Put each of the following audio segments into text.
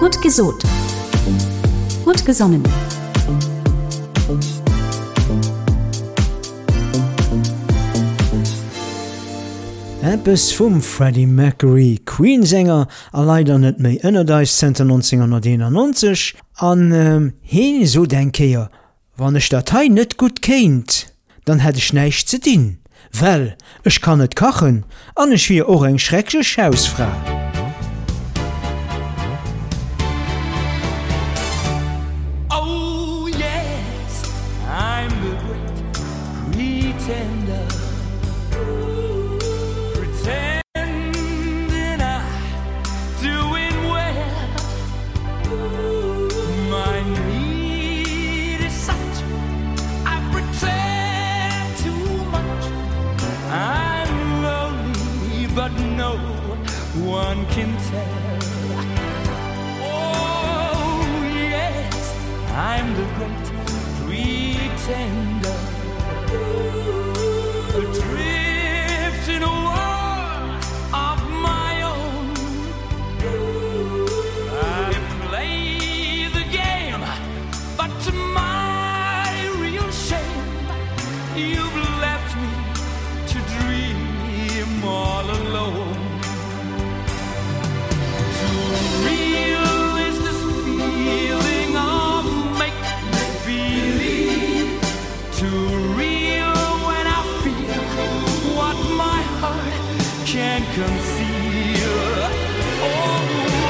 Gut gesot. Gut gesonnen. Eppes vum Freddie Mercury, Queen-Sänger, a leider net méi ënnerdeis 1991 an heen so denkeier, wann ech Datei net gut kéint, dann hätt ich näicht ze dien. Well, ech kann net kachen, an ech wie och eng schreckge Schausfrau. Oh yes, I'm the great pretender. Pretending I'm doing well. My need is such, I pretend too much. I'm lonely, but no one can tell. Oh yes, I'm the great pretender. Adrift in a world of my own. I play the game, but to my real shame, you've left me to dream all alone. Too real is this feeling of make-believe. Too real when I feel what my heart can't conceal. Oh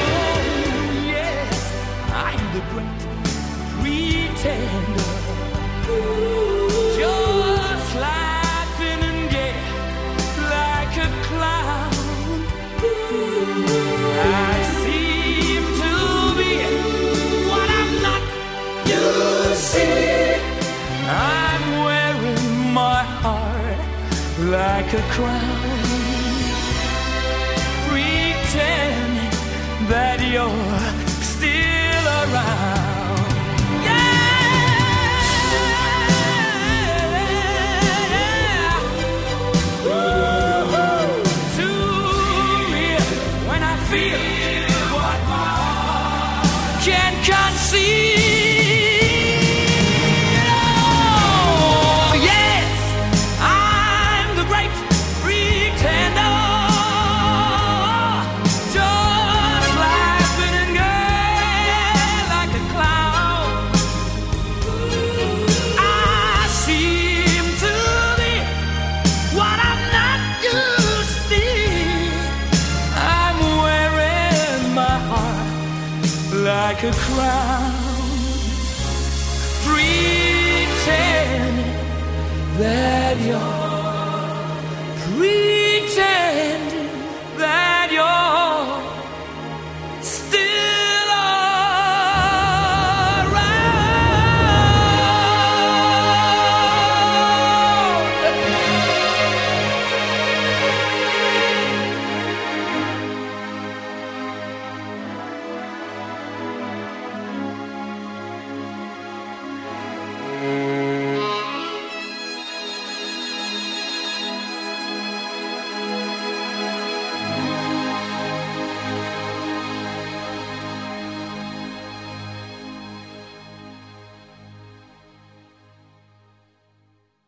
yes, I'm the great pretender. Just laughing and gay like a clown. I seem to be what I'm not. You see, I'm wearing my heart like a crown, pretending that you're still around. Like a crown, pretending that you're pretty.